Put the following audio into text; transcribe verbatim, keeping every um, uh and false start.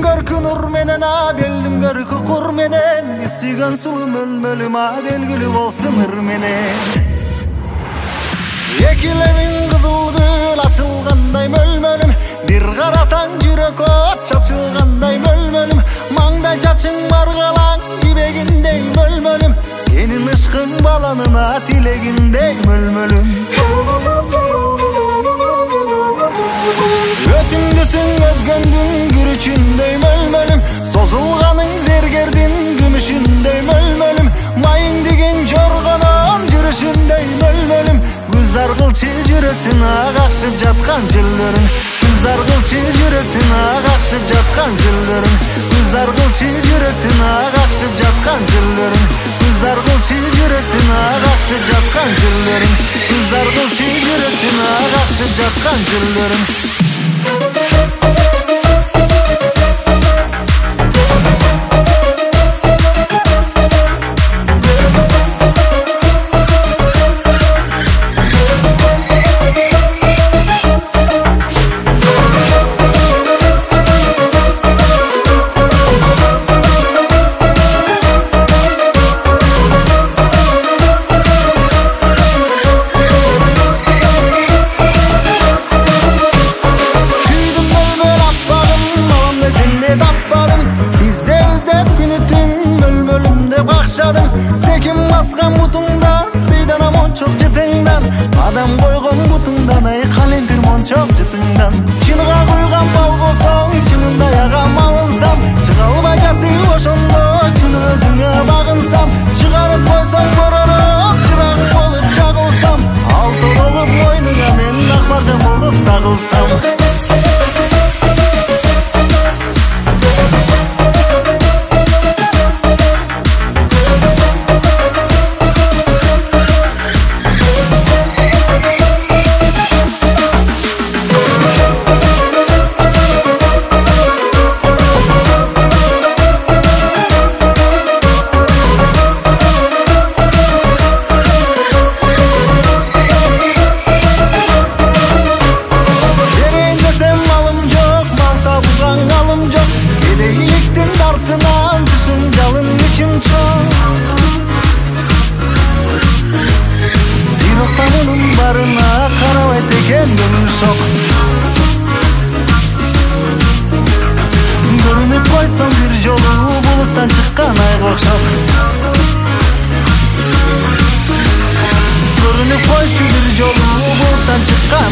көркү нур менен абелдин көркү кур менен сүйгөн сулуу мөлмөлүм абелгилүү болсун ыр менен эки лебиң кызыл гүл ачылгандай мөлмөлүм бир карасаң жүрөк от чачылгандай мөлмөлүм маңдай чачың баргалаң жибегиндей мөлмөлүм сенин ышкың баланына тилегиндей мөлмөлүм өтүңдүсүң өзгөндүн күрүчүндөй мөлмөлүм созулганың зергердин күмүшүндөй мөлмөлүм майың деген жоргонон жүрүшүндөй мөлмөлүм гүлзар кылчы жүрөктүн агакшып жаткан жылдырын гүлзар кылчы жүрөктүн агакшып жаткан жылдырын гүлзар кылчы жүрөктүн агакшып жаткан жылдырын гүлзар кылчы жүрөктүн агакшып жаткан жылдырын гүлзар кылчы жүрөктүн агакшып жаткан жылдырын секин баскан бутуңдан сыйданам мончок жытыңдан адам койгон бутуңдан ай калемпир мончок жытыңдан чыныга куйган бал болсоң чынында ягам алынсам чыга албай жатып ошондо чын өзүңө багынсам чыгарып койсоң боророп чырак болуп жагылсам алты болуп мойнуңа мен ак маржан болуп тагылсам көрүнүп койсоң бир жолу булуттан чыккан айга окшоп көрүнүп койчу бир жолу булуттан чыккан